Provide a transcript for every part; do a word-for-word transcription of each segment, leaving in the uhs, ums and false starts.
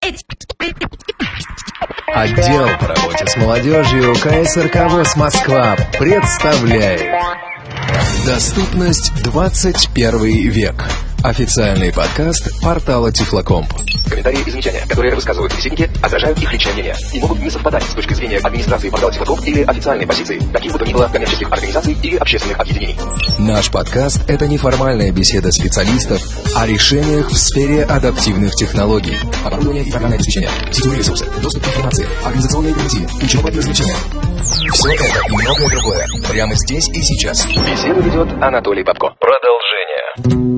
Отдел по работе с молодежью ка эс эр ка ВОС Москва представляет «Доступность двадцать первый век». Официальный подкаст портала Тифлокомп. Комментарии и замечания, которые высказывают собеседники, отражают их личное мнение и могут не совпадать с точки зрения администрации портала Тифлокомп или официальной позиции каких бы то ни было коммерческих организаций или общественных объединений. Наш подкаст – это неформальная беседа специалистов о решениях в сфере адаптивных технологий. Оборудование и программное обеспечение, сетевые ресурсы, доступ к информации, организационные инициативы, учеба и развлечения. Все это и многое другое прямо здесь и сейчас. Беседу ведет Анатолий Бабко. Продолжение.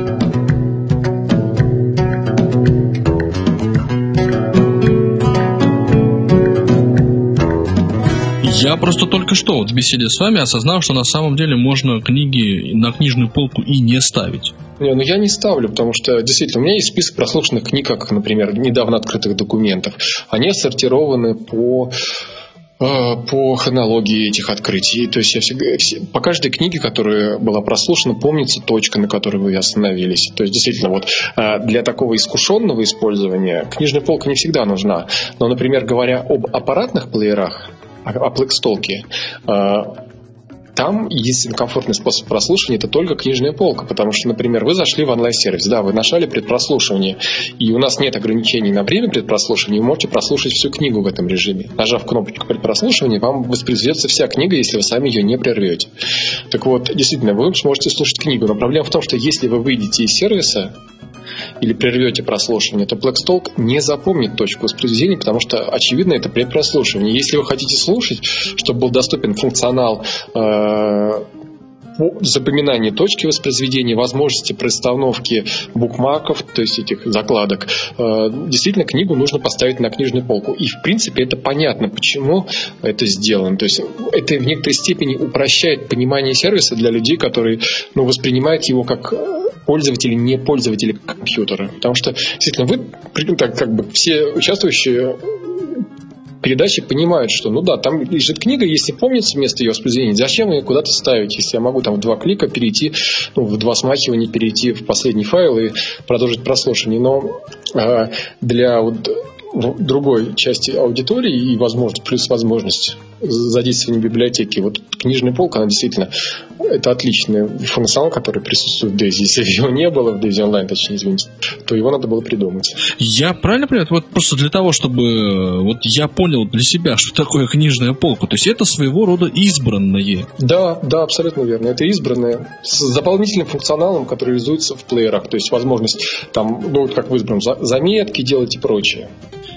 Я просто только что вот в беседе с вами осознал, что на самом деле можно книги на книжную полку и не ставить. Не, ну я не ставлю, потому что действительно у меня есть список прослушанных книг, как, например, недавно открытых документов. Они отсортированы по, э, по хронологии этих открытий. То есть я всегда, по каждой книге, которая была прослушана, помнится точка, на которой вы остановились. То есть действительно вот э, для такого искушенного использования книжная полка не всегда нужна. Но, например, говоря об аппаратных плеерах, о Plextalk, там единственный комфортный способ прослушивания — это только книжная полка, потому что, например, вы зашли в онлайн-сервис, да, вы нажали предпрослушивание, и у нас нет ограничений на время предпрослушивания, вы можете прослушать всю книгу в этом режиме. Нажав кнопочку предпрослушивания, вам воспроизведется вся книга, если вы сами ее не прервете. Так вот, действительно, вы сможете слушать книгу, но проблема в том, что если вы выйдете из сервиса или прервете прослушивание, то Plextalk не запомнит точку воспроизведения, потому что, очевидно, это предпрослушивание. Если вы хотите слушать, чтобы был доступен функционал э, запоминания точки воспроизведения, возможности проставновки букмарков, то есть этих закладок, э, действительно, книгу нужно поставить на книжную полку. И, в принципе, это понятно, почему это сделано. То есть это в некоторой степени упрощает понимание сервиса для людей, которые ну, воспринимают его как пользователи, не пользователи компьютера. Потому что, действительно, вы, так, как бы все участвующие передачи понимают, что, ну да, там лежит книга, если помнится место ее воспроизведения, зачем ее куда-то ставить, если я могу там в два клика перейти, ну, в два смахивания перейти в последний файл и продолжить прослушивание. Но э, для вот другой части аудитории и возможность, плюс возможность задействования библиотеки. Вот книжная полка, она действительно это отличный функционал, который присутствует в Дейзи. Если его не было в Дейзи онлайн, точнее, извините, то его надо было придумать. Я правильно понимаю? Вот просто для того, чтобы вот я понял для себя, что такое книжная полка. То есть это своего рода избранное. Да, да, абсолютно верно. Это избранное с дополнительным функционалом, который реализуется в плеерах. То есть возможность там, ну вот как в избранном, заметки делать и прочее.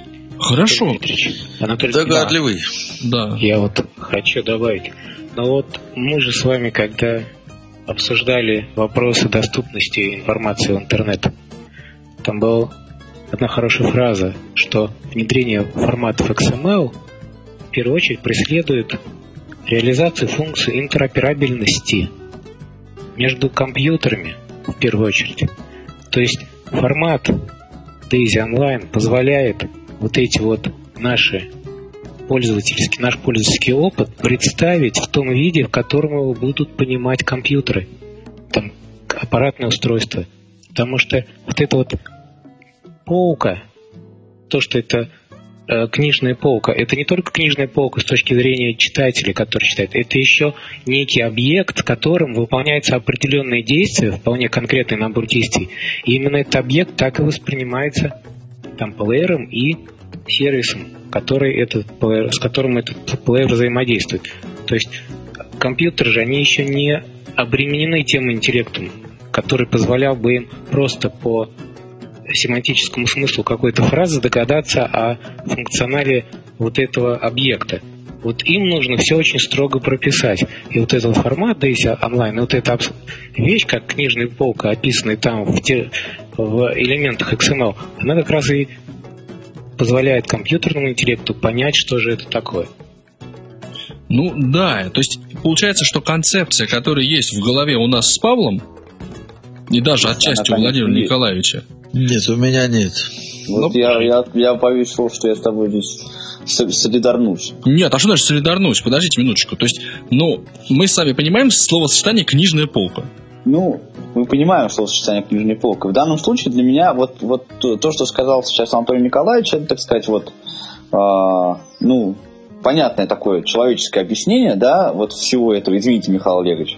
Хорошо. Анатолий, догадливый. Да. Я вот хочу добавить. Но вот мы же с вами, когда обсуждали вопросы доступности информации в интернет, там была одна хорошая фраза, что внедрение форматов икс эм эл в первую очередь преследует реализацию функции интероперабельности между компьютерами в первую очередь. То есть формат Дейзи Online позволяет вот эти вот наши пользовательский, наш пользовательский опыт представить в том виде, в котором его будут понимать компьютеры, там, аппаратное устройство. Потому что вот эта вот полка, то, что это э, книжная полка, это не только книжная полка с точки зрения читателя, который читает, это еще некий объект, которым выполняется определенные действия, вполне конкретный набор действий. И именно этот объект так и воспринимается там плеером и сервисом, который этот плеер, с которым этот плеер взаимодействует. То есть компьютеры же, они еще не обременены тем интеллектом, который позволял бы им просто по семантическому смыслу какой-то фразы догадаться о функционале вот этого объекта. Вот им нужно все очень строго прописать. И вот этот формат Дейзи онлайн, и вот эта вещь, как книжная полка, описанная там в, те, в элементах икс эм эл, она как раз и позволяет компьютерному интеллекту понять, что же это такое. Ну да, то есть получается, что концепция, которая есть в голове у нас с Павлом, и даже отчасти у Владимира Николаевича. Нет, у меня нет. Вот ну, я, я, я повесил, что я с тобой здесь солидарнусь. Нет, а что значит солидарнусь? Подождите минуточку. То есть, ну, мы с вами понимаем словосочетание «книжная полка». Ну, мы понимаем словосочетание книжная полка. В данном случае для меня вот, вот то, что сказал сейчас Антон Николаевич, это, так сказать, вот, э, ну, понятное такое человеческое объяснение, да, вот всего этого, извините, Михаил Олегович.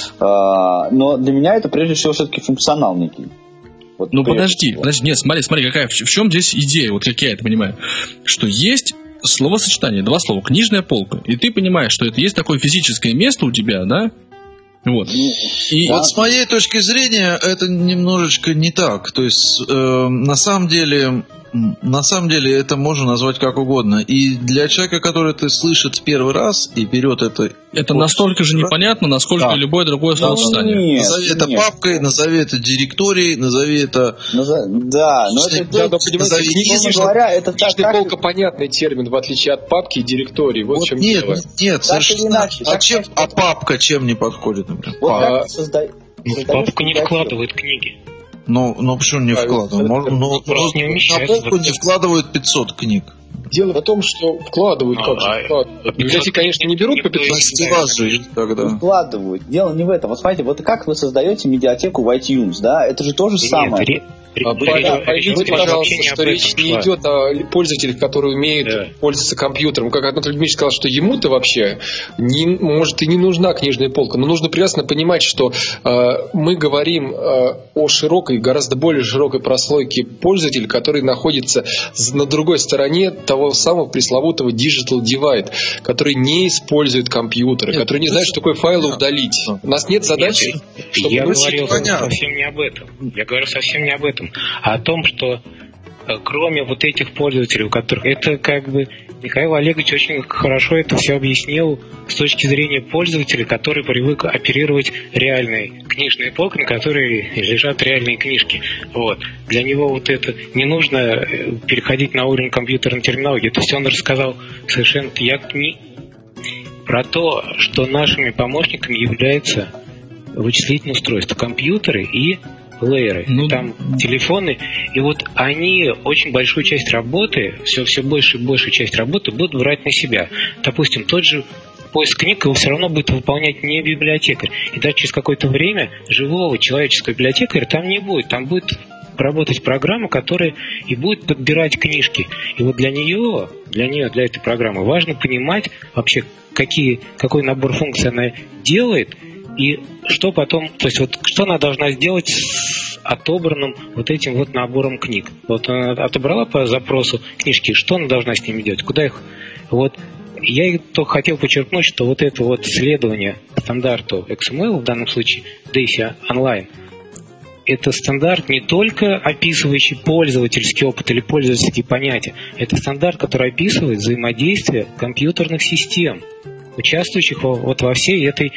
Э, но для меня это прежде всего все-таки функционал некий. Вот ну подожди, всего. подожди, нет, смотри, смотри, какая, в чем здесь идея, вот как я это понимаю, что есть словосочетание, два слова, книжная полка, и ты понимаешь, что это есть такое физическое место у тебя, да? Вот. И... вот с моей точки зрения это немножечко не так. То есть э, на самом деле, на самом деле это можно назвать как угодно. И для человека, который это слышит в первый раз и берет это, это настолько же непонятно, насколько да. любое другое словосочетание. Назови это нет. папкой, назови это директорией, назови это. Назов... Да, но это да, но, понимаете, книжная говоря, это книжная полка понятный термин в отличие от папки и директории. Вот, вот в чем нет, дело. Нет, совершенно иначе. А, чем, а папка чем не подходит? Вот а, как созда... ну, папка не вкладывает книги. Ну, ну почему не вкладывают? Ну, ну, просто не на полку не вкладывают пятьсот книг. Дело в том, что вкладывают, как же вкладывают. Библиотеки, конечно, не берут по пятьсот. Тогда. Вкладывают. Дело не в этом. Вот смотрите, вот как вы создаете медиатеку в iTunes, да? Это же то же самое. Поймите, пожалуйста, что речь не идет о пользователях, которые умеют да. пользоваться компьютером. Как Анатолий Дмитриевич сказал, что ему-то вообще не, может и не нужна книжная полка. Но нужно прекрасно понимать, что э, мы говорим э, о широкой, гораздо более широкой прослойке пользователей, которые находятся на другой стороне того самого пресловутого digital divide, который не использует компьютеры, нет, который не знает, что такое файлы удалить. У нас нет задачи, нет, чтобы... Я говорил совсем не об этом. Я говорю совсем не об этом. А о том, что кроме вот этих пользователей, у которых это как бы Михаил Олегович очень хорошо это все объяснил с точки зрения пользователя, который привык оперировать реальной книжной полкой, на которой лежат реальные книжки. Вот. Для него вот это не нужно переходить на уровень компьютерной терминологии. То есть он рассказал совершенно я не про то, что нашими помощниками являются вычислительные устройства, компьютеры и плееры, ну, там телефоны, и вот они очень большую часть работы, все, все больше и большую часть работы будут брать на себя. Допустим, тот же поиск книг его все равно будет выполнять не библиотекарь. И даже через какое-то время живого человеческого библиотекаря там не будет. Там будет работать программа, которая и будет подбирать книжки. И вот для нее, для нее, для этой программы важно понимать вообще, какие, какой набор функций она делает, и что потом, то есть вот что она должна сделать с отобранным вот этим вот набором книг. Вот она отобрала по запросу книжки, что она должна с ними делать, куда их... Вот я только хотел подчеркнуть, что вот это вот следование стандарту икс эм эл, в данном случае Daisy Online, это стандарт не только описывающий пользовательский опыт или пользовательские понятия, это стандарт, который описывает взаимодействие компьютерных систем, участвующих вот во всей этой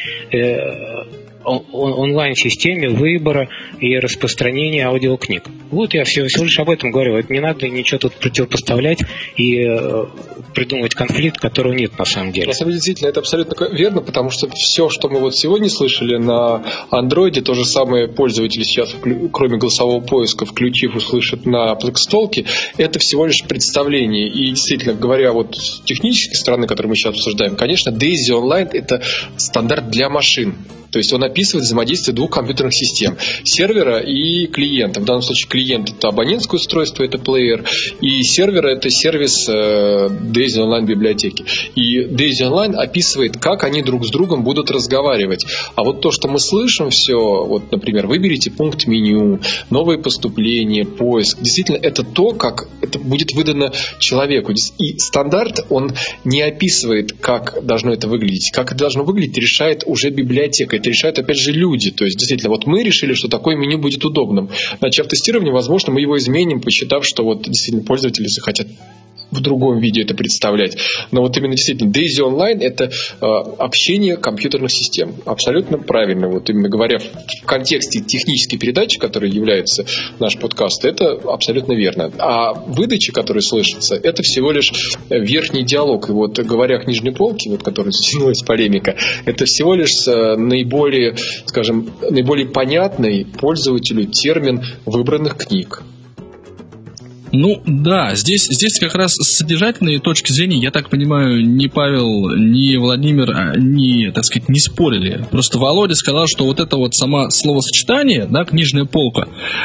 э, онлайн-системе выбора и распространения аудиокниг. Вот я всего, всего лишь об этом говорю. Это не надо ничего тут противопоставлять и э, придумывать конфликт, которого нет на самом деле. На самом деле, действительно, это абсолютно верно, потому что все, что мы вот сегодня слышали на Андроиде, то же самое пользователи сейчас, кроме голосового поиска, включив, услышат на Plextalk, это всего лишь представление. И действительно, говоря вот с технической стороны, которую мы сейчас обсуждаем, конечно, Daisy Online – это стандарт для машин. То есть он описывает взаимодействие двух компьютерных систем – сервера и клиента. В данном случае клиент – это абонентское устройство, это плеер, и сервер – это сервис Daisy Online библиотеки. И Daisy Online описывает, как они друг с другом будут разговаривать. А вот то, что мы слышим все, вот, например, выберите пункт меню, новые поступления, поиск, действительно, это то, как это будет выдано человеку. И стандарт, он не описывает, как должно это выглядеть. Как это должно выглядеть, решает уже библиотека. Это решают, опять же, люди. То есть, действительно, вот мы решили, что такое меню будет удобным. Начав тестирование, возможно, мы его изменим, посчитав, что вот действительно пользователи захотят в другом виде это представлять. Но вот именно действительно Daisy Online – это э, общение компьютерных систем. Абсолютно правильно. Вот именно говоря в контексте технической передачи, которой является наш подкаст, это абсолютно верно. А выдача, которая слышится, это всего лишь верхний диалог. И вот говоря о книжной полке, вот, которой затянулась полемика, это всего лишь наиболее, скажем, наиболее понятный пользователю термин выбранных книг. Ну, да, здесь, здесь как раз с содержательной точки зрения, я так понимаю, ни Павел, ни Владимир, ни, так сказать, не спорили. Просто Володя сказал, что вот это вот само словосочетание, да, книжная полка,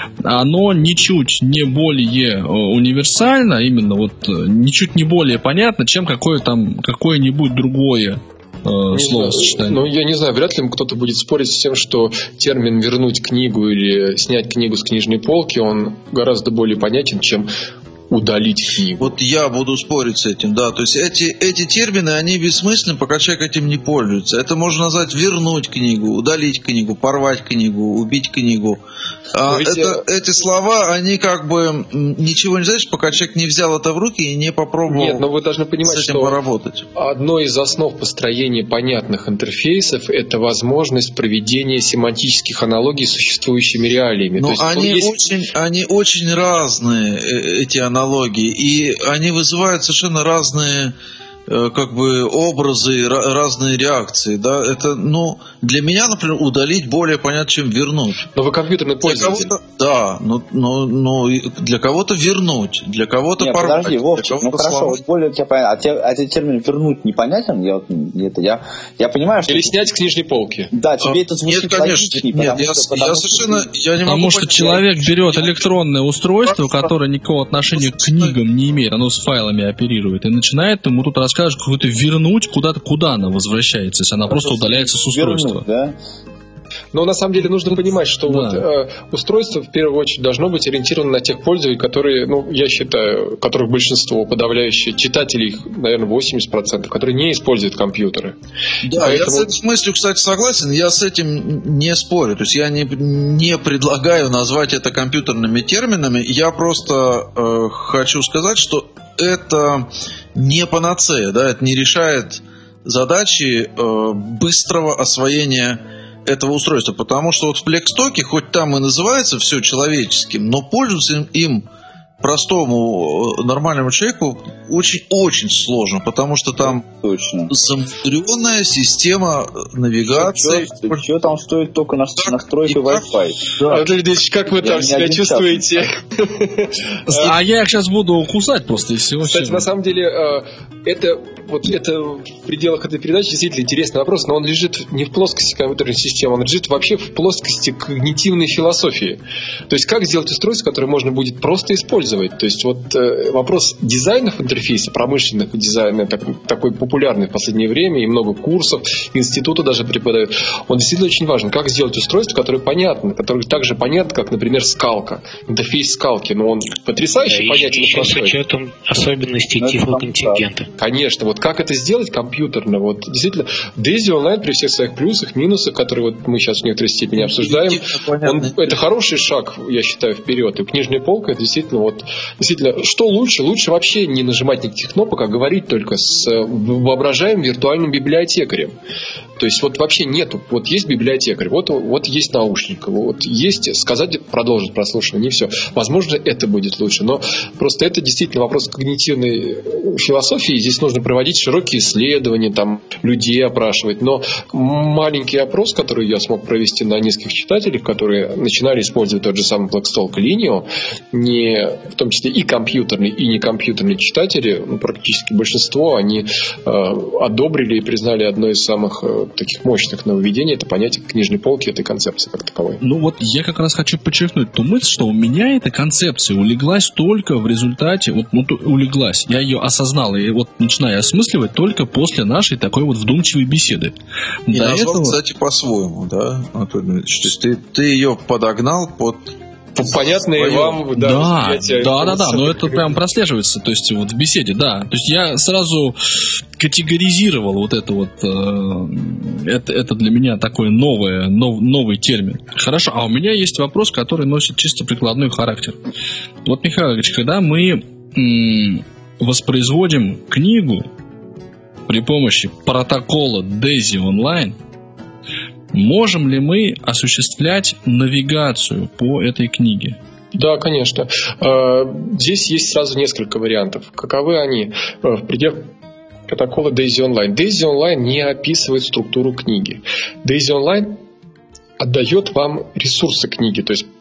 оно ничуть не более универсально, именно вот ничуть не более понятно, чем какое там, какое-нибудь другое словосочетание. Ну, я не знаю, вряд ли кто-то будет спорить с тем, что термин «вернуть книгу» или «снять книгу с книжной полки», он гораздо более понятен, чем удалить книгу. Вот я буду спорить с этим, да. То есть эти, эти термины, они бессмысленны, пока человек этим не пользуется. Это можно назвать вернуть книгу, удалить книгу, порвать книгу, убить книгу. А это, я... Эти слова, они как бы ничего не знаешь, пока человек не взял это в руки и не попробовал. Нет, но вы должны понимать, с этим что поработать. Одно из основ построения понятных интерфейсов — это возможность проведения семантических аналогий с существующими реалиями. Но То есть, они, есть... очень, они очень разные, эти аналогии, и они вызывают совершенно разные как бы образы, разные реакции, да, это, ну, для меня, например, удалить более понятно, чем вернуть. Но вы компьютерный пользователь. Да, но, но, но для кого-то вернуть, для кого-то Нет, порвать. подожди, Вовчик, ну хорошо, вот более тебе понятно, а, те, а тебе термин «вернуть» непонятен? Я, вот, это, я, я понимаю, что... Или снять с книжной полки. Да, тебе а, это звучит нет, конечно, нет, потому я, что, я совершенно, что... я не могу Потому что человек берет электронное устройство, которое никакого отношения к книгам не имеет, оно с файлами оперирует, и начинает ему тут рассказывать какую-то вернуть куда-то, куда она возвращается, если она просто удаляется с устройства. Вернуть, да? Но на самом деле нужно понимать, что да. вот, э, устройство в первую очередь должно быть ориентировано на тех пользователей, которые, ну, я считаю, которых большинство, подавляющее, читателей, наверное, восемьдесят процентов, которые не используют компьютеры. Да, поэтому... я с этой мыслью, кстати, согласен, я с этим не спорю. То есть я не, не предлагаю назвать это компьютерными терминами, я просто э, хочу сказать, что это не панацея, да, это не решает задачи э, быстрого освоения этого устройства, потому что вот в Плексстоке, хоть там и называется все человеческим, но пользоваться им простому нормальному человеку очень-очень сложно, потому что там точно замудренная система навигации. Что, что там стоит только на настройка Wi-Fi? Да. Анатолий Ильич, как вы там себя чувствуете? А я их сейчас буду кусать просто и всего. Кстати, на самом деле, это вот это в пределах этой передачи действительно интересный вопрос, но он лежит не в плоскости компьютерной системы, он лежит вообще в плоскости когнитивной философии. То есть, как сделать устройство, которое можно будет просто использовать. То есть, вот э, вопрос дизайнов интерфейса, промышленных дизайнов, так, такой популярный в последнее время, и много курсов, институты даже преподают, он действительно очень важен. Как сделать устройство, которое понятно, которое так же понятно, как, например, скалка, интерфейс скалки, но он потрясающе да, понятен и простой. С учетом особенностей тифлоконтингента. Конечно, вот как это сделать компьютерно, вот действительно, Дейзи онлайн при всех своих плюсах, минусах, которые вот мы сейчас в некоторой степени обсуждаем, он, это хороший шаг, я считаю, вперед. И книжная полка, это действительно вот, действительно, что лучше? Лучше вообще не нажимать никаких кнопок, а говорить только с воображаемым виртуальным библиотекарем. То есть вот вообще нету, вот есть библиотекарь, вот, вот есть наушник, вот есть сказать, продолжить прослушивание, и все. Возможно, это будет лучше, но просто это действительно вопрос когнитивной философии. Здесь нужно проводить широкие исследования, там, людей опрашивать. Но маленький опрос, который я смог провести на нескольких читателях, которые начинали использовать тот же самый Blackstone Linio, не, в том числе и компьютерные, и некомпьютерные читатели, ну, практически большинство, они э, одобрили и признали одно из самых э, таких мощных нововведений, это понятие книжной полки, этой концепции как таковой. Ну вот я как раз хочу подчеркнуть ту мысль, что у меня эта концепция улеглась только в результате, вот ну, улеглась, я ее осознал, и вот начинаю осмысливать только после нашей такой вот вдумчивой беседы. И До назвал, этого... кстати, по-своему, да, Анатолий Ильич? То есть ты, ты ее подогнал под... Понятные вам, да, да, да, да, да, но это прям прослеживается, то есть вот в беседе, да, то есть я сразу категоризировал вот это вот, э, это, это для меня такой новый, нов, новый термин. Хорошо, а у меня есть вопрос, который носит чисто прикладной характер. Вот, Михаил Ильич, когда мы м, воспроизводим книгу при помощи протокола Дейзи онлайн, можем ли мы осуществлять навигацию по этой книге? Да, конечно. Здесь есть сразу несколько вариантов. Каковы они в пределах протокола Дейзи онлайн? Дейзи онлайн не описывает структуру книги. Дейзи онлайн отдает вам ресурсы книги, то есть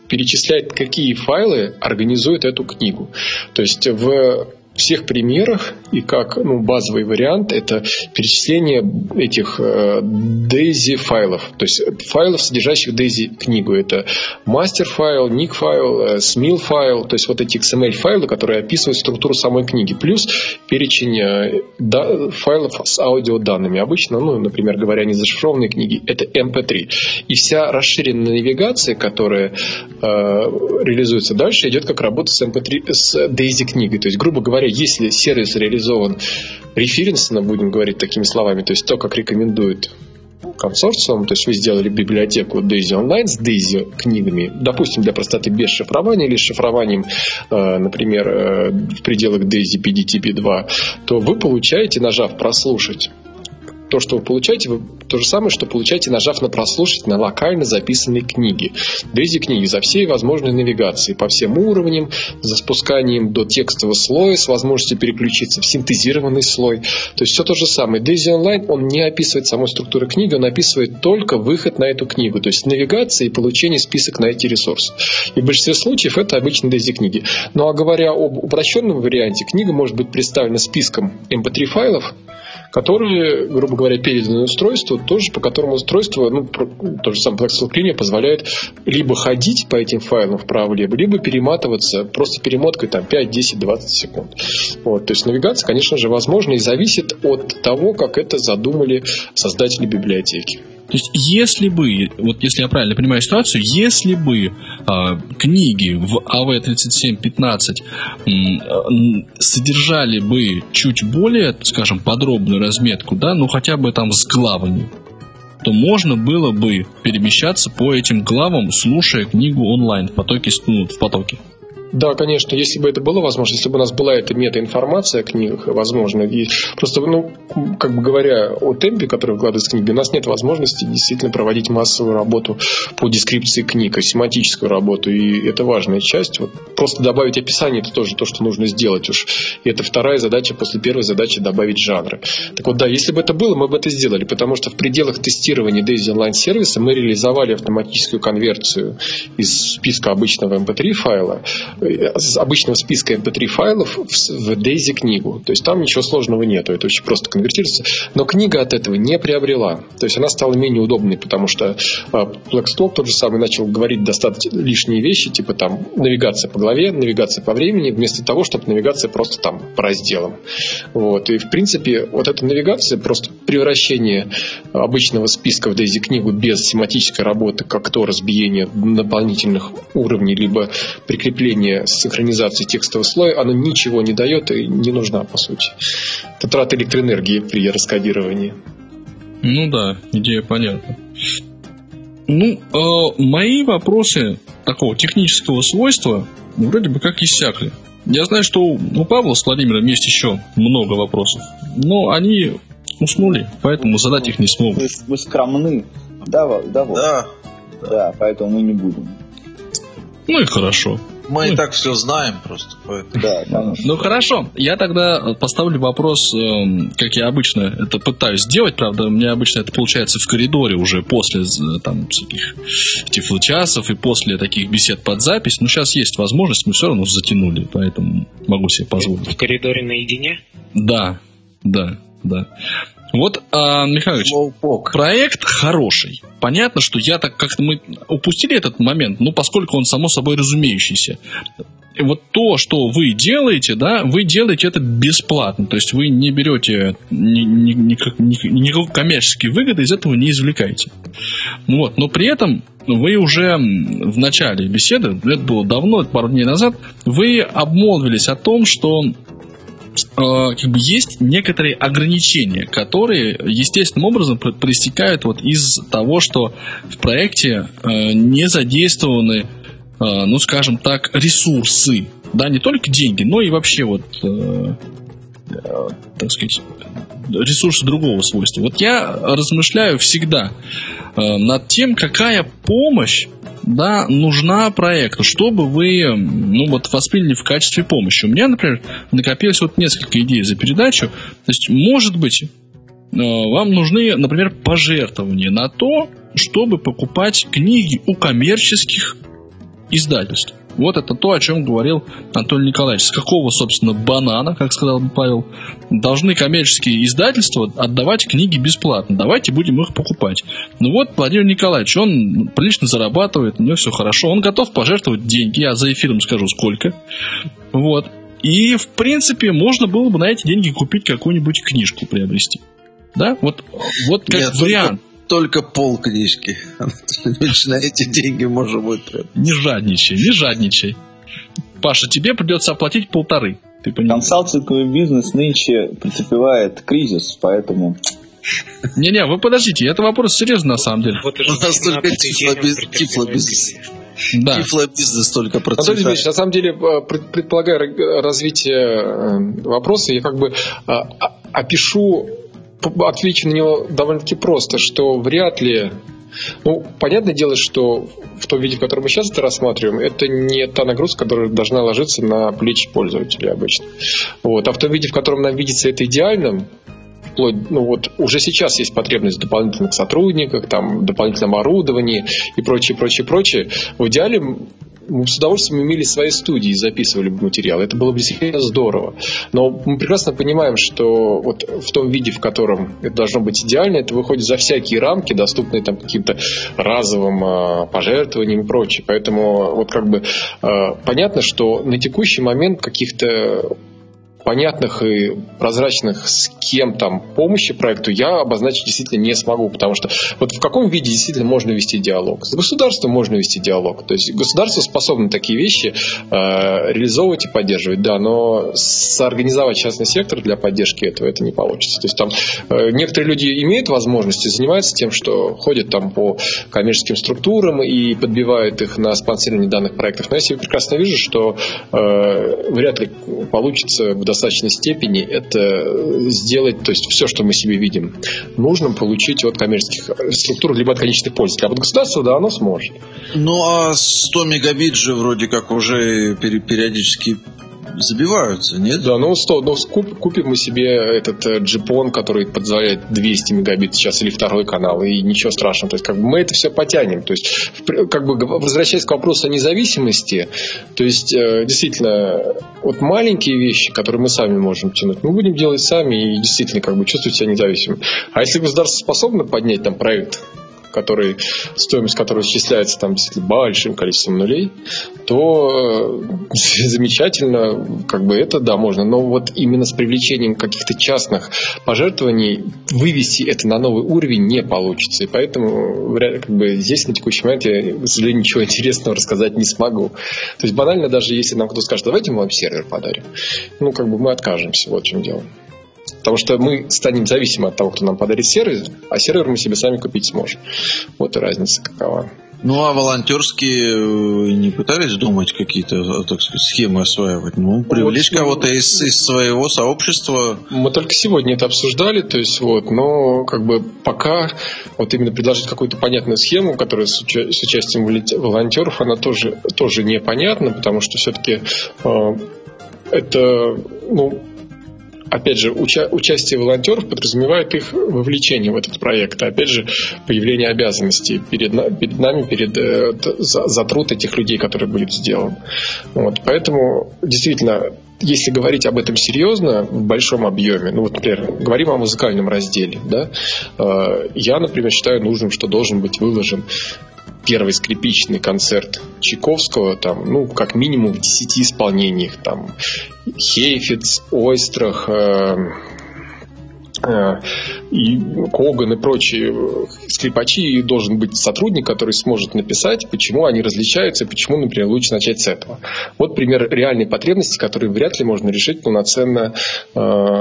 перечисляет, какие файлы организуют эту книгу. То есть в всех примерах и как ну, базовый вариант это перечисление этих э, дейзи файлов, то есть файлов, содержащих дейзи книгу. Это мастер файл, ник файл, э, смил файл, то есть вот эти икс эм эль файлы, которые описывают структуру самой книги, плюс перечень э, да, файлов с аудиоданными. Обычно, ну, например, говоря, незашифрованные книги, это эм пи три. И вся расширенная навигация, которая э, реализуется дальше, идет как работа с эм пи три, с дейзи книгой. То есть, грубо говоря, если сервис реализован референсно, будем говорить такими словами, то есть то, как рекомендует консорциум, то есть вы сделали библиотеку Daisy Online с Daisy книгами, допустим, для простоты без шифрования или с шифрованием, э, например, э, в пределах Daisy пи ди ти пи два, то вы получаете, нажав «Прослушать», то, что вы получаете, вы то же самое, что получаете, нажав на «Прослушать» на локально записанной книге. Дейзи книги за всей возможной навигацией по всем уровням, за спусканием до текстового слоя с возможностью переключиться в синтезированный слой. То есть все то же самое. Daisy Online, он не описывает саму структуру книги, он описывает только выход на эту книгу. То есть навигация и получение список на эти ресурсы. И в большинстве случаев это обычно Daisy книги. Ну а говоря об упрощенном варианте, книга может быть представлена списком эм пи три файлов, которые, грубо говоря, переданы устройству, тоже по которому устройство, ну, то же самое Flexible Cleaner позволяет либо ходить по этим файлам вправо-либо, либо перематываться просто перемоткой там пять, десять, двадцать секунд. Вот, то есть навигация, конечно же, возможна и зависит от того, как это задумали создатели библиотеки. То есть, если бы, вот если я правильно понимаю ситуацию, если бы э, книги в эй ви тридцать семь пятнадцать э, содержали бы чуть более, скажем, подробную разметку, да, ну хотя бы там с главами, то можно было бы перемещаться по этим главам, слушая книгу онлайн в потоке, ну, в потоке. Да, конечно, если бы это было возможно, если бы у нас была эта метаинформация о книгах, возможно, и просто, ну, как бы говоря о темпе, который вкладывается в книги, у нас нет возможности действительно проводить массовую работу по дескрипции книг, семантическую работу, и это важная часть. Вот просто добавить описание, это тоже то, что нужно сделать уж. И это вторая задача после первой задачи добавить жанры. Так вот, да, если бы это было, мы бы это сделали, потому что в пределах тестирования Daisy Online сервиса мы реализовали автоматическую конверсию из списка обычного эм пи три файла, обычного списка эм пи три файлов в Daisy книгу. То есть там ничего сложного нету. Это очень просто конвертируется. Но книга от этого не приобрела. То есть она стала менее удобной, потому что Blackstock тот же самый начал говорить достаточно лишние вещи, типа там навигация по главе, навигация по времени, вместо того, чтобы навигация просто там по разделам. Вот. И в принципе вот эта навигация, просто превращение обычного списка в Daisy книгу без семантической работы, как то разбиение дополнительных уровней, либо прикрепление синхронизации текстового слоя, она ничего не дает и не нужна, по сути. Это трата электроэнергии при раскодировании. Ну да, идея понятна. Ну, э, мои вопросы такого технического свойства вроде бы как иссякли. Я знаю, что у Павла с Владимиром есть еще много вопросов, но они уснули, поэтому задать их не смогу. Вы, вы скромны. Да, да, вот. Да. Да, поэтому мы не будем. Ну и хорошо. Мы ну, и так все знаем просто. Поэтому. Да, конечно. Ну хорошо, я тогда поставлю вопрос, э, как я обычно это пытаюсь сделать, правда, у меня обычно это получается в коридоре уже после там всяких тифлочасов и после таких бесед под запись. Но сейчас есть возможность, мы все равно затянули, поэтому могу себе позволить. В коридоре наедине? Да, да, да. Вот, а, Михайлович, проект хороший. Понятно, что я так как-то мы упустили этот момент, ну, поскольку он само собой разумеющийся. И вот то, что вы делаете, да, вы делаете это бесплатно. То есть вы не берете ни, ни, никак, ни, никакой коммерческой выгоды, из этого не извлекаете. Вот, но при этом вы уже в начале беседы, это было давно, это пару дней назад, вы обмолвились о том, что как бы есть некоторые ограничения, которые естественным образом проистекают вот из того, что в проекте не задействованы, ну скажем так, ресурсы, да, не только деньги, но и вообще вот, так сказать, ресурсы другого свойства. Вот я размышляю всегда над тем, какая помощь, да, нужна проекту, чтобы вы, ну, вот, восприняли в качестве помощи. У меня, например, накопилось вот несколько идей за передачу. То есть, может быть, вам нужны, например, пожертвования на то, чтобы покупать книги у коммерческих издательств. Вот это то, о чем говорил Анатолий Николаевич. С какого, собственно, банана, как сказал бы Павел, должны коммерческие издательства отдавать книги бесплатно. Давайте будем их покупать. Ну вот, Владимир Николаевич, он прилично зарабатывает, у него все хорошо. Он готов пожертвовать деньги, я за эфиром скажу сколько. Вот. И, в принципе, можно было бы на эти деньги купить какую-нибудь книжку, приобрести. Да? Вот, вот как Нет, вариант. Только пол книжки. На эти деньги можно будет... Не жадничай, не жадничай. Паша, тебе придется оплатить полторы. Ты понимаешь? Консалтинговый бизнес нынче претерпевает кризис, поэтому... Не-не, вы подождите, это вопрос серьезный на самом деле. Вот У нас только тифлобизнес. Да. Тифлобизнес только Анатолий процветает. Ильич, на самом деле, предполагая развитие вопроса, я как бы опишу, отвечу на него довольно-таки просто, что вряд ли... Ну, понятное дело, что в том виде, в котором мы сейчас это рассматриваем, это не та нагрузка, которая должна ложиться на плечи пользователя обычно. Вот. А в том виде, в котором нам видится это идеальным, ну вот уже сейчас есть потребность в дополнительных сотрудниках, там, дополнительном оборудовании и прочее, прочее, прочее. В идеале мы с удовольствием имели свои студии и записывали бы материал. Это было бы действительно здорово. Но мы прекрасно понимаем, что вот в том виде, в котором это должно быть идеально, это выходит за всякие рамки, доступные там каким-то разовым э, пожертвованиям и прочее. Поэтому вот как бы э, понятно, что на текущий момент каких-то понятных и прозрачных схем там, помощи проекту я обозначить действительно не смогу, потому что вот в каком виде действительно можно вести диалог? С государством можно вести диалог. То есть государство способно такие вещи э, реализовывать и поддерживать, да, но соорганизовать частный сектор для поддержки этого это не получится. То есть там э, некоторые люди имеют возможность и занимаются тем, что ходят там по коммерческим структурам и подбивают их на спонсирование данных проектов. Но я себе прекрасно вижу, что э, вряд ли получится в достаточной степени это сделать, то есть все, что мы себе видим, нужно получить от коммерческих структур, либо от конечных пользователей. А вот государство, да, оно сможет. Ну, а сто мегабит же вроде как уже периодически забиваются, нет? Да, ну сто, ну куп, купим мы себе этот джипон, который позволяет двести мегабит сейчас, или второй канал, и ничего страшного. То есть как бы мы это все потянем. То есть как бы возвращаясь к вопросу о независимости, то есть действительно вот маленькие вещи, которые мы сами можем тянуть, мы будем делать сами и действительно как бы чувствовать себя независимым. А если государство способно поднять там проект, который, стоимость которого исчисляется там большим количеством нулей, то э, замечательно, как бы это, да, можно. Но вот именно с привлечением каких-то частных пожертвований вывести это на новый уровень не получится. И поэтому как бы, здесь на текущий момент я, к сожалению, ничего интересного рассказать не смогу. То есть банально, даже если нам кто-то скажет, давайте мы вам сервер подарим, ну, как бы мы откажемся, вот в чем дело. Потому что мы станем зависимы от того, кто нам подарит сервер, а сервер мы себе сами купить сможем. Вот и разница какова. Ну, а волонтерские не пытались думать какие-то, так сказать, схемы осваивать? Ну, привлечь вот, кого-то из, из своего сообщества? Мы только сегодня это обсуждали, то есть вот, но как бы пока вот именно предложить какую-то понятную схему, которая с, уча- с участием волонтеров, она тоже, тоже непонятна, потому что все-таки э, это, ну, опять же, уча- участие волонтеров подразумевает их вовлечение в этот проект. А опять же, появление обязанностей перед, на- перед нами, перед, э, за, за труд этих людей, который будет сделан. Вот. Поэтому, действительно, если говорить об этом серьезно, в большом объеме, ну вот, например, говорим о музыкальном разделе, да, э, я, например, считаю нужным, что должен быть выложен первый скрипичный концерт Чайковского, там, ну, как минимум в десяти исполнениях, там, Хейфиц, Ойстрах, э, э, и Коган и прочие скрипачи, и должен быть сотрудник, который сможет написать, почему они различаются, и почему, например, лучше начать с этого. Вот пример реальной потребности, которые вряд ли можно решить полноценно. Э,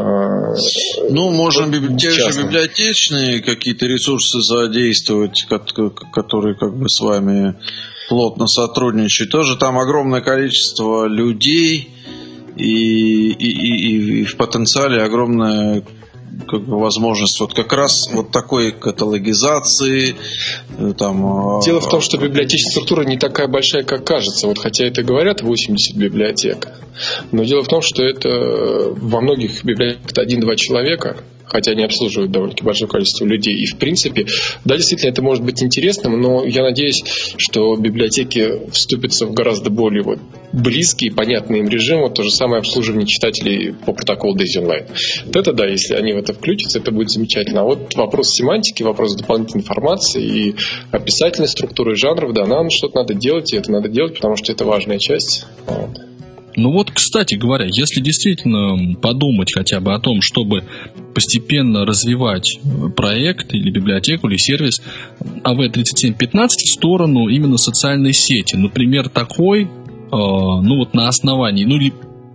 ну, можно вот, те же библиотечные какие-то ресурсы задействовать, которые как бы с вами плотно сотрудничают. Тоже там огромное количество людей и, и, и, и в потенциале огромная как бы возможность вот как раз вот такой каталогизации. Там, дело в том, что библиотечная структура не такая большая, как кажется. Вот хотя это говорят восемьдесят библиотек. Но дело в том, что это во многих библиотеках один-два человека. хотя они обслуживают довольно-таки большое количество людей. И, в принципе, да, действительно, это может быть интересным, но я надеюсь, что библиотеки вступятся в гораздо более вот близкий, понятный им режим, вот то же самое обслуживание читателей по протоколу Daisy Online. Вот это да, если они в это включатся, это будет замечательно. А вот вопрос семантики, вопрос дополнительной информации и описательной структуры жанров, да, нам что-то надо делать, и это надо делать, потому что это важная часть. Вот. Ну вот, кстати говоря, если действительно подумать хотя бы о том, чтобы постепенно развивать проект или библиотеку, или сервис эй ви тридцать семь пятнадцать в сторону именно социальной сети, например, такой, э, ну вот на основании, ну или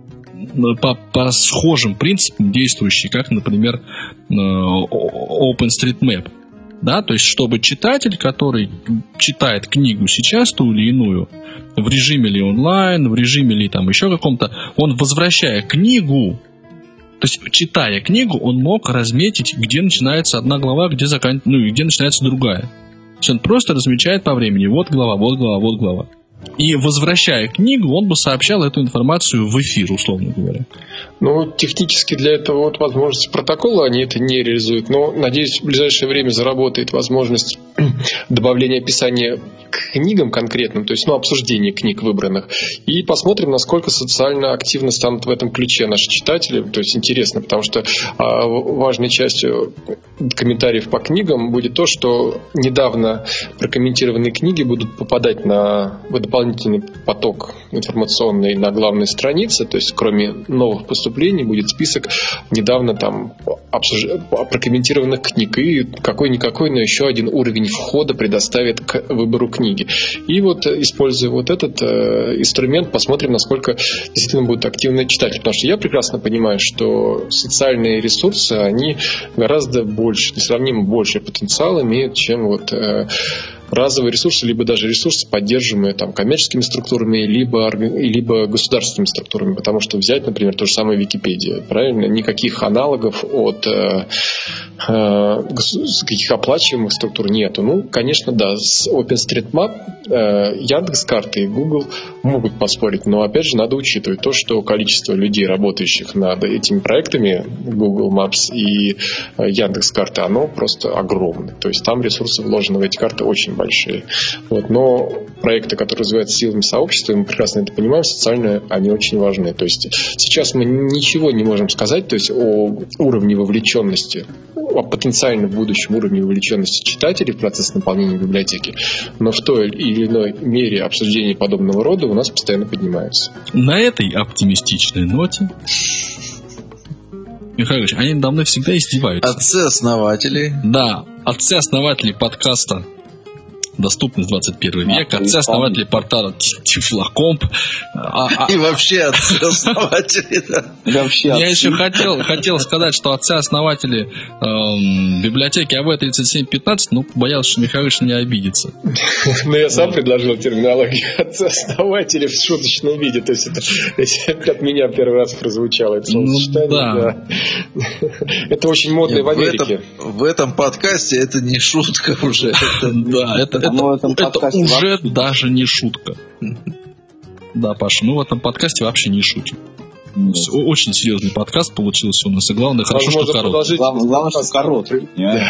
по, по схожим принципам действующий, как, например, э, OpenStreetMap. Да, то есть, чтобы читатель, который читает книгу сейчас, ту или иную, в режиме ли онлайн, в режиме ли там еще каком-то, он, возвращая книгу, то есть, читая книгу, он мог разметить, где начинается одна глава, где, закан... ну, и где начинается другая. То есть, он просто размечает по времени, вот глава, вот глава, вот глава. И, возвращая книгу, он бы сообщал эту информацию в эфир, условно говоря. Ну, технически для этого вот возможности протокола они это не реализуют. Но, надеюсь, в ближайшее время заработает возможность добавления описания к книгам конкретным, то есть, ну, обсуждения книг выбранных. И посмотрим, насколько социально активно станут в этом ключе наши читатели. То есть, интересно, потому что а, важной частью комментариев по книгам будет то, что недавно прокомментированные книги будут попадать на дополнительный поток информационный на главной странице, то есть кроме новых поступлений будет список недавно там обсуж... прокомментированных книг, и какой-никакой, но еще один уровень входа предоставит к выбору книги. И вот, используя вот этот э, инструмент, посмотрим, насколько действительно будут активны читатели, потому что я прекрасно понимаю, что социальные ресурсы, они гораздо больше, несравнимо больше потенциал имеют, чем вот э, разовые ресурсы, либо даже ресурсы, поддерживаемые там, коммерческими структурами, либо, либо государственными структурами. Потому что взять, например, то же самое Википедия. Правильно? Никаких аналогов от э, э, каких оплачиваемых структур нету. Ну, конечно, да, с OpenStreetMap э, Яндекс.Карты и Google могут поспорить, но, опять же, надо учитывать то, что количество людей, работающих над этими проектами Google Maps и Яндекс.Карты, оно просто огромное. То есть там ресурсы, вложены в эти карты, очень большие. Вот. Но проекты, которые развиваются силами сообщества, мы прекрасно это понимаем, социально они очень важны. То есть сейчас мы ничего не можем сказать, то есть о уровне вовлеченности, о потенциальном будущем уровне вовлеченности читателей в процесс наполнения библиотеки, но в той или иной мере обсуждения подобного рода у нас постоянно поднимаются. На этой оптимистичной ноте, Михаил Ильич, они надо мной всегда издеваются. Отцы-основатели. Да, отцы-основатели подкаста «Доступность двадцать первый век», отцы-основатели портала Тифлокомп. А, и вообще отцы-основатели. Я еще хотел, хотел сказать, что отцы-основатели эм, библиотеки эй ви тридцать семь пятнадцать, ну, боялся, что Михаил не обидится. Но я сам предложил терминологию отцы-основатели в шуточном виде. То есть это от меня первый раз прозвучало это словосочетание. Это очень модно в Америке. В этом подкасте это не шутка уже. Да, это Это, это уже вообще даже не шутка. Да, Паша, мы в этом подкасте вообще не шутим. Mm-hmm. Очень серьезный подкаст получился у нас. И главное, хорошо, что короткий. Главное, главное, что короткий.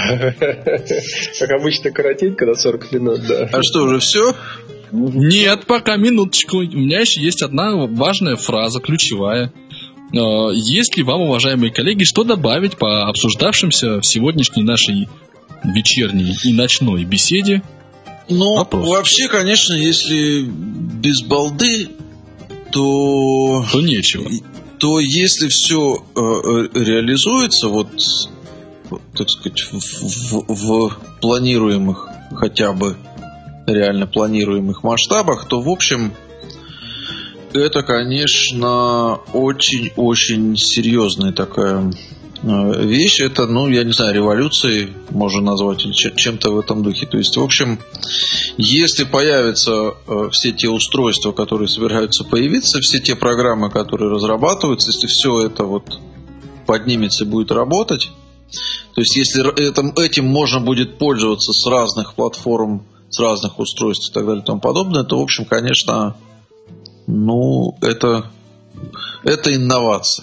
Как обычно, коротенько на сорок минут, да. А что, уже все? Нет, пока, минуточку. У меня еще есть одна важная фраза, ключевая. Есть ли вам, уважаемые коллеги, что добавить по обсуждавшимся в сегодняшней нашей вечерней и ночной беседе? Ну, вопрос. Вообще, конечно, если без балды, то... То нечего. То если все э, реализуется, вот, так сказать, в, в, в планируемых, хотя бы реально планируемых масштабах, то, в общем, это, конечно, очень-очень серьезная такая... вещь. Это, ну, я не знаю, революцией можно назвать или чем-то в этом духе. То есть, в общем, если появятся э, все те устройства, которые собираются появиться, все те программы, которые разрабатываются, если все это вот поднимется и будет работать, то есть, если этим, этим можно будет пользоваться с разных платформ, с разных устройств и так далее и тому подобное, то, в общем, конечно, ну, это, это инновация.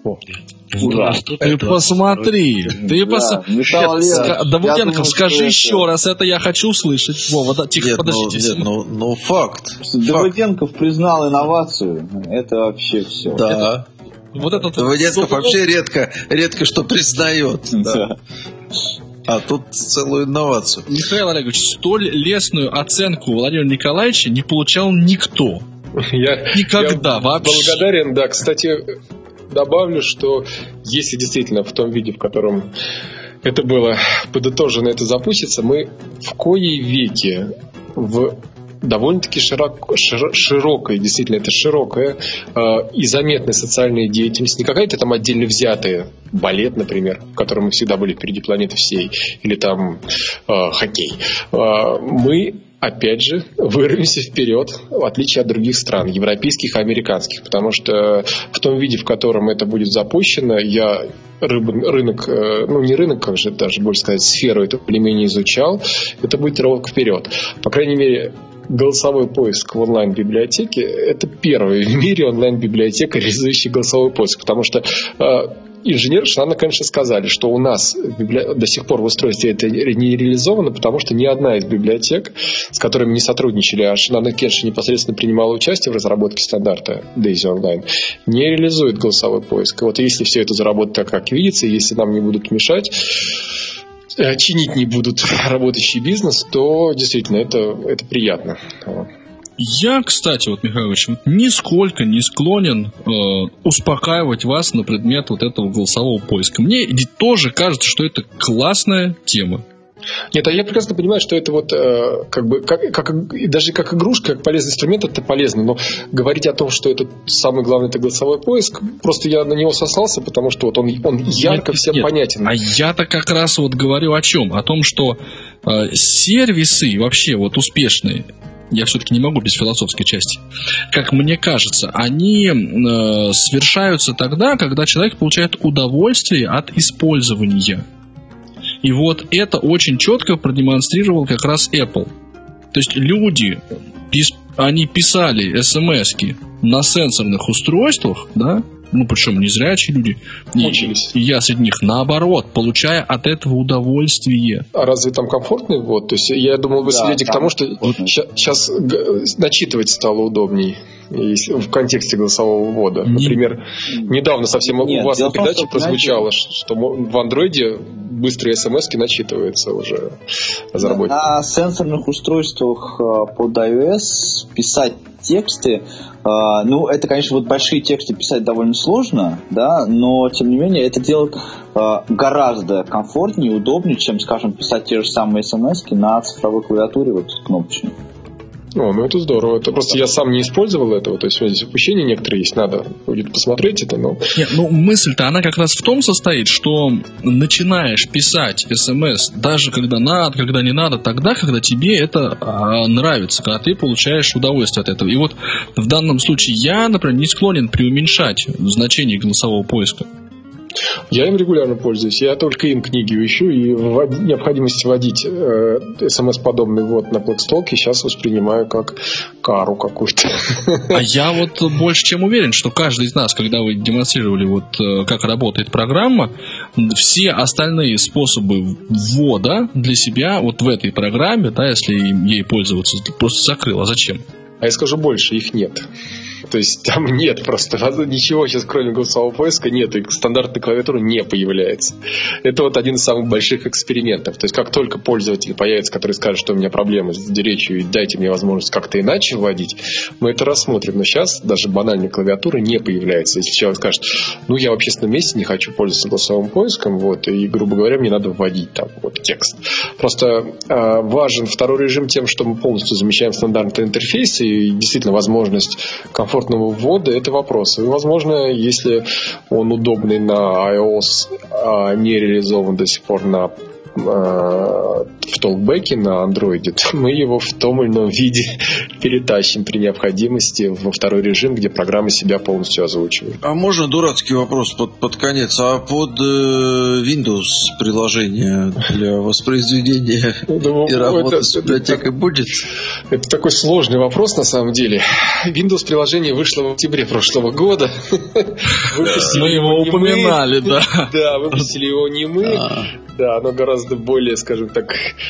О. Ужасно. Ты посмотри, ты посмотри. Давыденков, скажи еще раз, это я хочу услышать. Вова, да, тихо, подождите. Ну, ну, факт. Давыденков признал инновацию. Это вообще все. Да. Вот это Давыденков вообще редко, редко что признает. Да. А тут целую инновацию. Михаил Олегович, столь лестную оценку Владимира Николаевича не получал никто. Я, Никогда я вообще. Благодарен, да. Кстати, добавлю, что если действительно в том виде, в котором это было подытожено, это запустится, мы в коей веке в довольно-таки широко, широ, широкая, действительно, это широкая э, и заметная социальная деятельность, не какая-то там отдельно взятая балет, например, в котором мы всегда были впереди планеты всей, или там э, хоккей. Э, мы опять же, вырвемся вперед, в отличие от других стран, европейских и американских, потому что в том виде, в котором это будет запущено, я рынок, ну не рынок, как же даже больше сказать, сферу эту более-менее изучал, это будет рывок вперед. По крайней мере, голосовой поиск в онлайн-библиотеке – это первая в мире онлайн-библиотека, реализующая голосовой поиск, потому что инженеры Шнана, конечно, сказали, что у нас до сих пор в устройстве это не реализовано, потому что ни одна из библиотек, с которыми не сотрудничали, а Шнана Кенши непосредственно принимала участие в разработке стандарта Дейзи Онлайн, не реализует голосовой поиск. И вот если все это заработает так, как видится, если нам не будут мешать, чинить не будут работающий бизнес, то действительно это, это приятно. Я, кстати, вот, Михаил Ильич, нисколько не склонен э, успокаивать вас на предмет вот этого голосового поиска. Мне тоже кажется, что это классная тема. Нет, а я прекрасно понимаю, что это вот э, как бы как, как, даже как игрушка, как полезный инструмент, это полезно. Но говорить о том, что это самый главный это голосовой поиск, просто я на него сослался, потому что вот он, он ярко нет, всем нет. понятен. А я-то как раз вот говорю о чем? О том, что э, сервисы вообще вот успешные, я все-таки не могу без философской части, как мне кажется, они э, совершаются тогда, когда человек получает удовольствие от использования. И вот это очень четко продемонстрировал как раз Apple. То есть люди, они писали смс-ки на сенсорных устройствах, да, ну причем незрячие люди, Учились. И, и я среди них, наоборот, получая от этого удовольствие. А разве там комфортный ввод? То есть я думал, вы да, следите к тому, что вот. сейчас начитывать стало удобней. В контексте голосового ввода. Например, не, недавно совсем Нет, у вас на передаче прозвучало, что, что в андроиде быстрые смс-ки начитываются уже разработчики. На сенсорных устройствах под iOS писать тексты, ну, это, конечно, вот большие тексты писать довольно сложно, да, но, тем не менее, это делает гораздо комфортнее и удобнее, чем, скажем, писать те же самые смс-ки на цифровой клавиатуре, вот кнопочной. О, ну это здорово. Это просто я сам не использовал этого. То есть здесь упущения некоторые есть. Надо будет посмотреть это. Но... Нет, ну мысль-то она как раз в том состоит, что начинаешь писать смс даже когда надо, когда не надо, тогда, когда тебе это а, нравится, когда ты получаешь удовольствие от этого. И вот в данном случае я, например, не склонен преуменьшать значение голосового поиска. Я им регулярно пользуюсь. Я только им книги ищу, и ввод... необходимость вводить э, смс-подобный ввод на Blackstalk сейчас воспринимаю как кару какую-то. А я вот больше чем уверен, что каждый из нас, когда вы демонстрировали, вот, как работает программа, все остальные способы ввода для себя вот в этой программе, да, если ей пользоваться, просто закрыл. А зачем? А я скажу больше, их нет. То есть там нет просто ничего сейчас, кроме голосового поиска, нет, и стандартной клавиатуры не появляется. Это вот один из самых больших экспериментов. То есть как только пользователь появится, который скажет, что у меня проблемы с речью, и дайте мне возможность как-то иначе вводить, мы это рассмотрим. Но сейчас даже банальная клавиатура не появляется. Если человек скажет, ну я в общественном месте не хочу пользоваться голосовым поиском, вот, и, грубо говоря, мне надо вводить там вот текст. Просто э, важен второй режим тем, что мы полностью замещаем стандартный интерфейс, и действительно возможность комфортного ввода – это вопрос. И, возможно, если он удобный на iOS, а не реализован до сих пор на в толкбеке на андроиде, то мы его в том или ином виде перетащим при необходимости во второй режим, где программа себя полностью озвучивает. А можно дурацкий вопрос под, под конец? А под э, Windows приложение для воспроизведения ну, и работы это, с библиотекой это, будет? Это такой сложный вопрос на самом деле. Windows приложение вышло в октябре прошлого года. Мы его упоминали, да. Да, выпустили его не мы. Да, оно гораздо более, скажем так...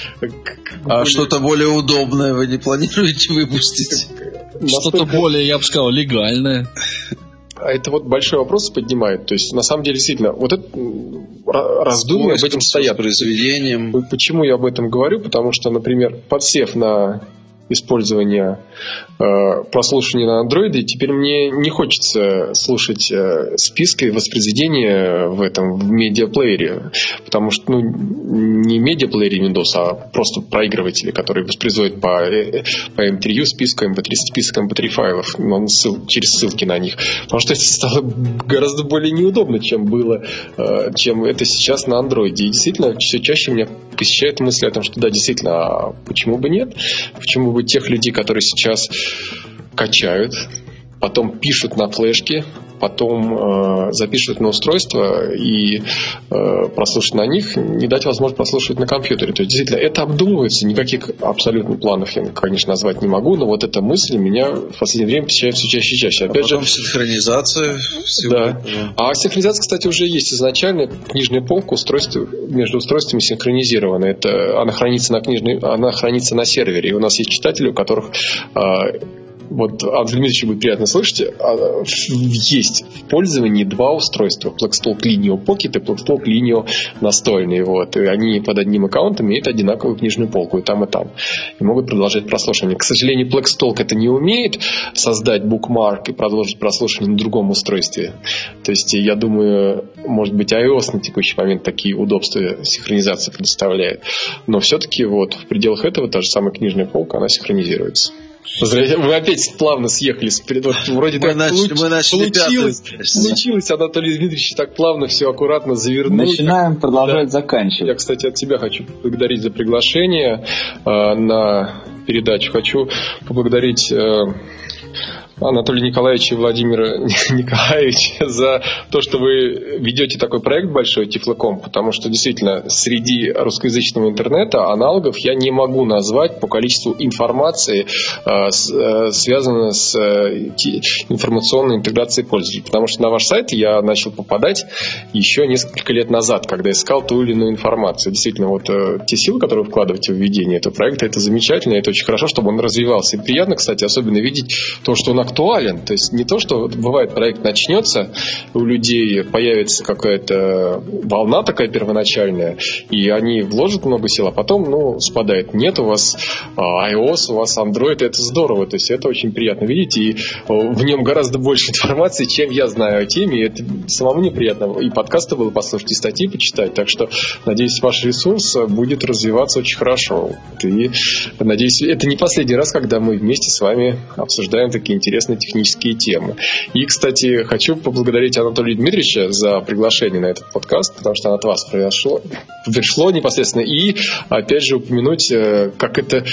А более... что-то более удобное вы не планируете выпустить? Что-то более, я бы сказал, легальное. А это вот большой вопрос поднимает. То есть, на самом деле, действительно, вот это раздумья об этом стоят. Произведением. Почему я об этом говорю? Потому что, например, подсев на использование э, прослушивания на андроиде, теперь мне не хочется слушать э, списки воспроизведения в этом в медиаплеере, потому что ну, не медиаплеере Windows, а просто проигрыватели, которые воспроизводят по, э, по эм три ю списку, эм пэ три список эм пэ три файлов, но ссыл, через ссылки на них, потому что это стало гораздо более неудобно, чем было, э, чем это сейчас на андроиде. И действительно, все чаще меня посещает мысль о том, что да, действительно, а почему бы нет? Почему бы тех людей, которые сейчас качают, потом пишут на флешке, потом э, запишут на устройство и э, прослушать на них, не дать возможность прослушивать на компьютере. То есть, действительно, это обдумывается. Никаких абсолютно планов я, конечно, назвать не могу, но вот эта мысль меня в последнее время посещает все чаще и чаще. Опять а потом же, синхронизация. Да. А синхронизация, кстати, уже есть изначально. Книжная полка устройство, между устройствами синхронизирована. Это, она, хранится на книжной, она хранится на сервере. И у нас есть читатели, у которых... Э, Вот Андрей Дмитриевич будет приятно слышать. Есть в пользовании два устройства: Blackstalk Linio Pocket и Blackstalk Linio настольный. Вот. И они под одним аккаунтом имеют одинаковую книжную полку и там, и там. И могут продолжать прослушивание. К сожалению, Blackstalk это не умеет создать букмарк и продолжить прослушивание на другом устройстве. То есть, я думаю, может быть, iOS на текущий момент такие удобства синхронизации предоставляет. Но все-таки вот в пределах этого та же самая книжная полка, она синхронизируется. Мы опять плавно съехали с вот, вроде мы так начали, получ, мы начали получилось, получилось, Анатолий Дмитриевич так плавно все аккуратно завернул. Начинаем, продолжать, да. Заканчивать. Я, кстати, от тебя хочу поблагодарить за приглашение э, на передачу. Хочу поблагодарить э, Анатолия Николаевича и Владимира Николаевича за то, что вы ведете такой проект большой, Тифлоком, потому что действительно среди русскоязычного интернета аналогов я не могу назвать по количеству информации, связанной с информационной интеграцией пользователей. Потому что на ваш сайт я начал попадать еще несколько лет назад, когда искал ту или иную информацию. Действительно, вот те силы, которые вы вкладываете в введение этого проекта, это замечательно, это очень хорошо, чтобы он развивался. И приятно, кстати, особенно видеть то, что он актуален. То есть не то, что бывает, проект начнется, у людей появится какая-то волна такая первоначальная, и они вложат много сил, а потом, ну, спадает. Нет, у вас iOS, у вас Android, это здорово. То есть это очень приятно видеть, и в нем гораздо больше информации, чем я знаю о теме, и это самому мне приятно. И подкасты было послушать, и статьи почитать. Так что, надеюсь, ваш ресурс будет развиваться очень хорошо. И, надеюсь, это не последний раз, когда мы вместе с вами обсуждаем такие интересные технические темы. И, кстати, хочу поблагодарить Анатолия Дмитриевича за приглашение на этот подкаст, потому что оно от вас произошло, пришло непосредственно. И, опять же, упомянуть, как это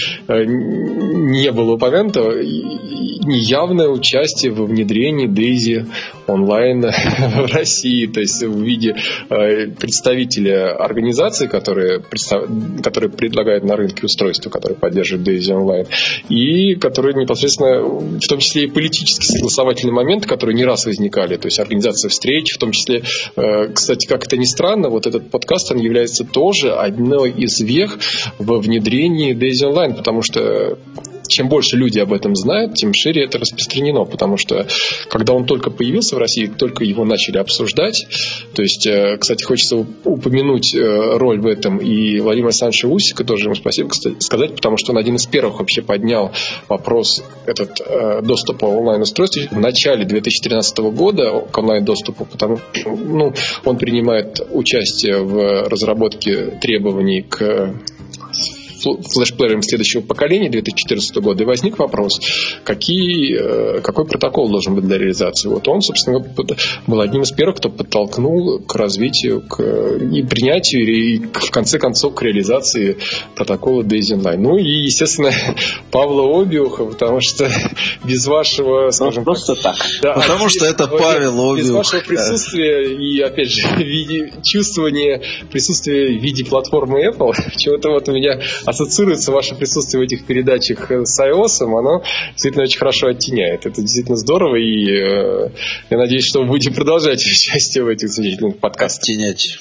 не было упомянуто, неявное участие во внедрении Дейзи онлайн в России, то есть в виде представителя организации, которые, которые предлагают на рынке устройства, которые поддерживают Дейзи онлайн, и которые непосредственно, в том числе и политические согласовательные моменты, которые не раз возникали, то есть организация встреч, в том числе, кстати, как это ни странно, вот этот подкаст, он является тоже одной из вех во внедрении Дейзи онлайн, потому что чем больше люди об этом знают, тем шире это распространено, потому что когда он только появился в России, только его начали обсуждать. То есть, кстати, хочется упомянуть роль в этом и Владимира Александровича Усика, тоже ему спасибо сказать, потому что он один из первых вообще поднял вопрос этот доступа онлайн-устройств в начале две тысячи тринадцатого года к онлайн-доступу, потому что ну, он принимает участие в разработке требований к флешплеерами следующего поколения две тысячи четырнадцатого года, и возник вопрос, какие, какой протокол должен быть для реализации. Вот он, собственно, был одним из первых, кто подтолкнул к развитию, к и принятию, и в конце концов к реализации протокола Daisy Online. Ну и, естественно, Павла Обиуха, потому что без вашего, скажем, просто так. Да, потому без, что это Павел Обиух. Без вашего присутствия и, опять же, в виде чувствования присутствия в виде платформы Apple, почему-то вот у меня ассоциируется ваше присутствие в этих передачах с iOS, оно действительно очень хорошо оттеняет. Это действительно здорово, и э, я надеюсь, что вы будете продолжать участие в этих замечательных подкастах. Оттенять.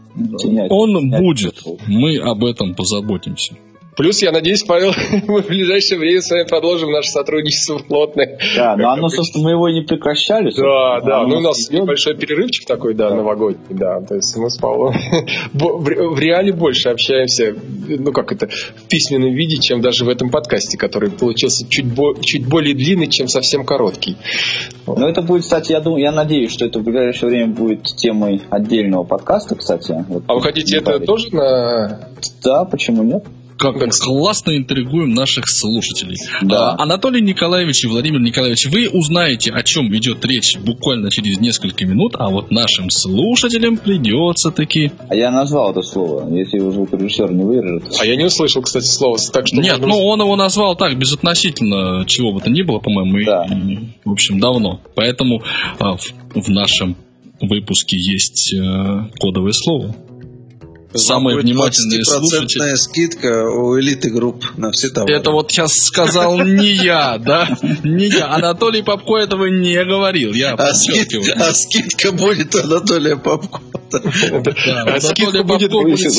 Он будет. Мы об этом позаботимся. Плюс, я надеюсь, Павел, мы в ближайшее время с вами продолжим наше сотрудничество плотное. Да, но оно, собственно, мы его не прекращали. Да, да, ну у нас идет. Небольшой перерывчик такой, да, да, новогодний, да, то есть мы с Павлом в реале больше общаемся, ну как это, в письменном виде, чем даже в этом подкасте, который получился чуть, бо- чуть более длинный, чем совсем короткий. Ну это будет, кстати, я думаю, я надеюсь, что это в ближайшее время будет темой отдельного подкаста, кстати. Вот, а вы хотите это говорить. Тоже на... Да, почему нет? Как классно интригуем наших слушателей. Да. А, Анатолий Николаевич и Владимир Николаевич, вы узнаете, о чем идет речь буквально через несколько минут, а вот нашим слушателям придется таки... А я назвал это слово, если его звукорежиссер не вырежет. А я не услышал, кстати, слова. Так что Нет, ну он его назвал так, безотносительно чего бы то ни было, по-моему, да. и, в общем, давно. Поэтому а, в, в нашем выпуске есть а, кодовое слово. Самые внимательные слушатели. Скидка у элиты групп на все товары. Это вот сейчас сказал не я, да? Не я. Анатолий Попко этого не говорил. Я а, скидка, а скидка будет Анатолия Попко. А скидка будет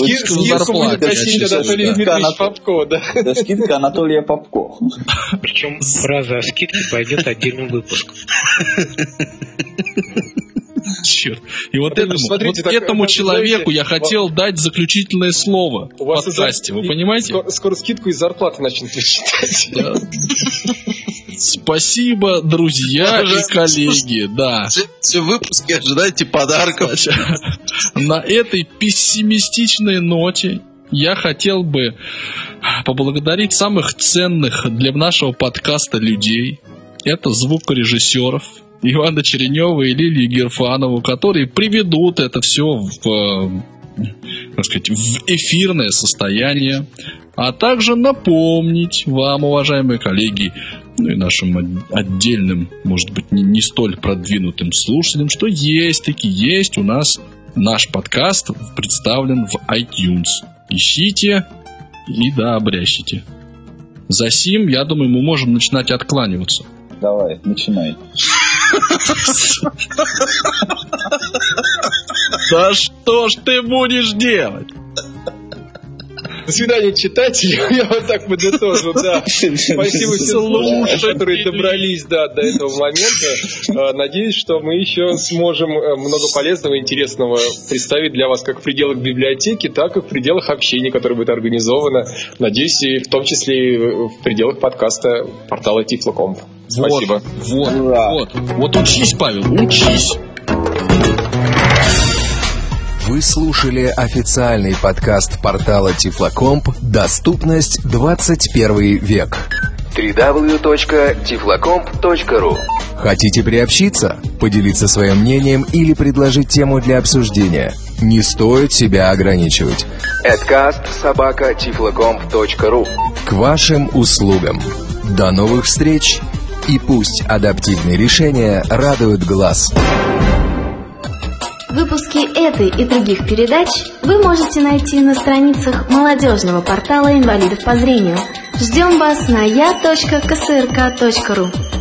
Анатолий Дмитриевич Попко, да? Скидка Анатолия Попко. Причем фраза о скидке пойдет отдельным выпуском. Черт. И вот, а этому, смотрите, вот так, этому так, человеку знаете, я хотел дать заключительное слово у в вас подкасте. Вы и, понимаете? Скоро, скоро скидку из зарплаты начнут вычитать. Да. Спасибо, друзья и коллеги. Да. Все выпуски ожидайте подарков. На этой пессимистичной ноте я хотел бы поблагодарить самых ценных для нашего подкаста людей. Это звукорежиссеров Ивана Черенева и Лилию Герфанову, которые приведут это все в, так сказать, в эфирное состояние, а также напомнить вам, уважаемые коллеги, ну и нашим отдельным, может быть, не, не столь продвинутым слушателям, что есть таки есть у нас наш подкаст представлен в iTunes. Ищите и да, обрящите. За сим, я думаю, мы можем начинать откланиваться. Давай, начинай. Да что ж ты будешь делать? До свидания, читатели. Я вот так подытожу, да. Спасибо всем слушателям, которые добрались да, до этого момента. Надеюсь, что мы еще сможем много полезного и интересного представить для вас как в пределах библиотеки, так и в пределах общения, которое будет организовано. Надеюсь, и в том числе и в пределах подкаста портала Тифло точка ком. Спасибо. Вот, вот, вот. Вот учись, Павел, учись. Вы слушали официальный подкаст портала Тифло точка ком «Доступность двадцать первый век». дабл ю дабл ю дабл ю точка тифлокомп точка ру. Хотите приобщиться, поделиться своим мнением или предложить тему для обсуждения? Не стоит себя ограничивать. эдкаст собака тифлокомп точка ру. К вашим услугам. До новых встреч, и пусть адаптивные решения радуют глаз. Выпуски этой и других передач вы можете найти на страницах молодежного портала инвалидов по зрению. Ждем вас на я точка ка эс эр ка точка ру.